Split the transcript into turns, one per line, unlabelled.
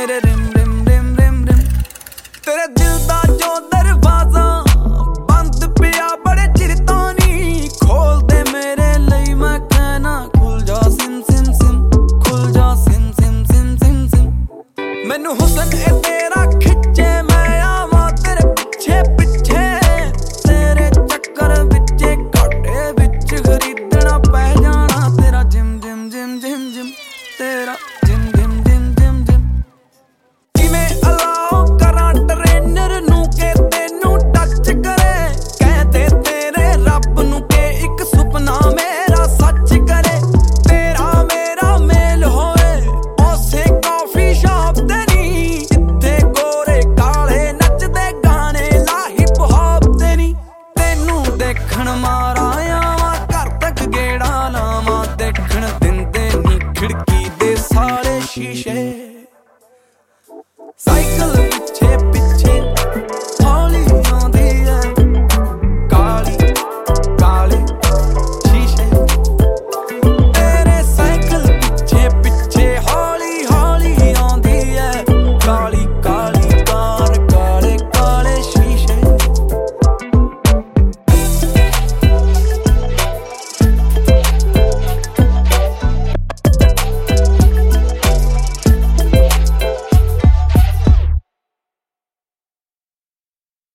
मेरे रिम रिम रिम रिम रिम। तेरे दिल दा जो दरवाजा बंद पिया बड़े चिर तो नहीं खोल दे मेरे लिए, मैं कहना खुल जा सिम सिम सिम, खुल जा सिम सिम सिम सिम सिम। मैनू हुसन ए तेरा खिचे मैं आवां तेरे पिछे पिछे, तेरे चक्कर विचे घाटे विच खरीदना पै जाना तेरा gym gym gym gym gym, तेरा gym gym gym gym gym. किवें अलाओ करा ट्रेनर नू के तेनू टच करे, कहते तेरे रब नू के एक सुपना मेरा सच करे। तेरा मेरा मेल होए उसे कॉफी शॉप ते नी, जिथे गोरे काले नचदे गाने ला हिप हॉप ते नी। तेनू देखण मारा आवां घर तक गेड़ा लावां, देखण दिंदे नी खिड़की दे सारे शीशे